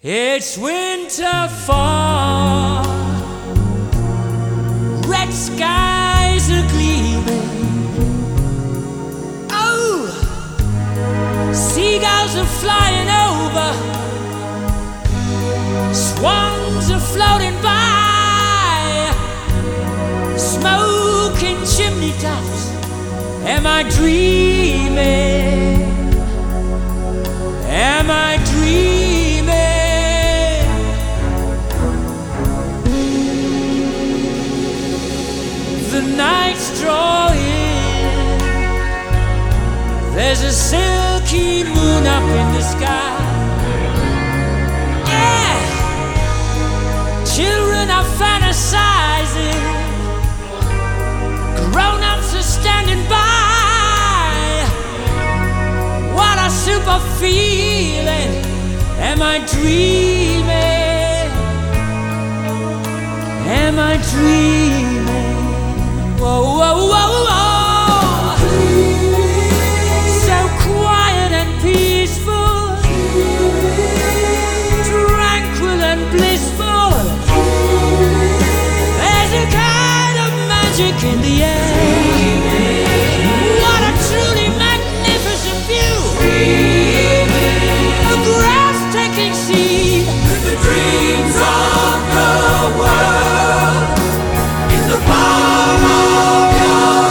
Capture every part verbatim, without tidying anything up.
It's winter fall, red skies are gleaming. Oh, seagulls are flying over, swans are floating by, smoking chimney tops. Am I dreaming? Am I dreaming? The night's drawing, there's a silky moon up in the sky. Yeah, children are fantasizing, grown-ups are standing by. What a super feeling. Am I dreaming? Am I dreaming? Whoa, whoa, whoa, whoa. So quiet and peaceful, tranquil and blissful. There's a kind of magic in the air. What a truly magnificent view. A breathtaking scene. The dreams of the world in the palm of your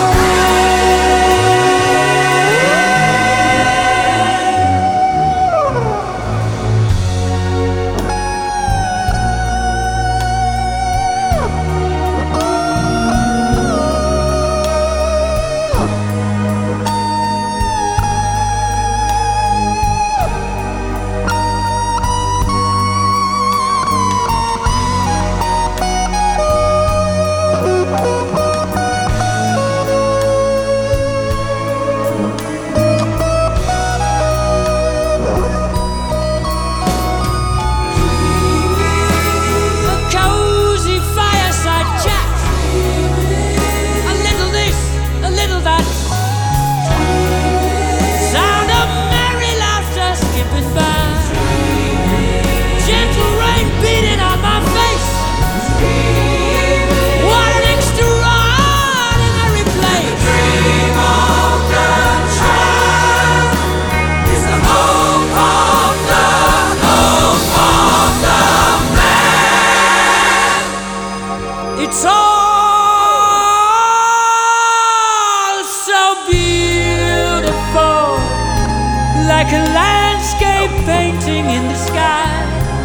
It's all so beautiful, like a landscape painting in the sky.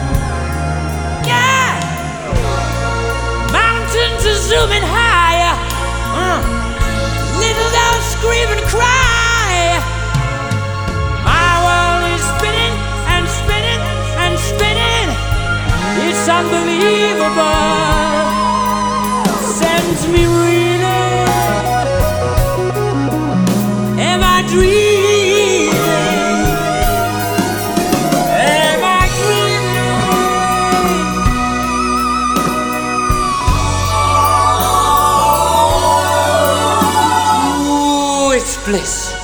Yeah, mountains are zooming higher, uh. Little dogs scream and cry. My world is spinning and spinning and spinning. It's unbelievable. Sends me reeling. Am I dreaming? Am I dreaming? Ooh, it's bliss.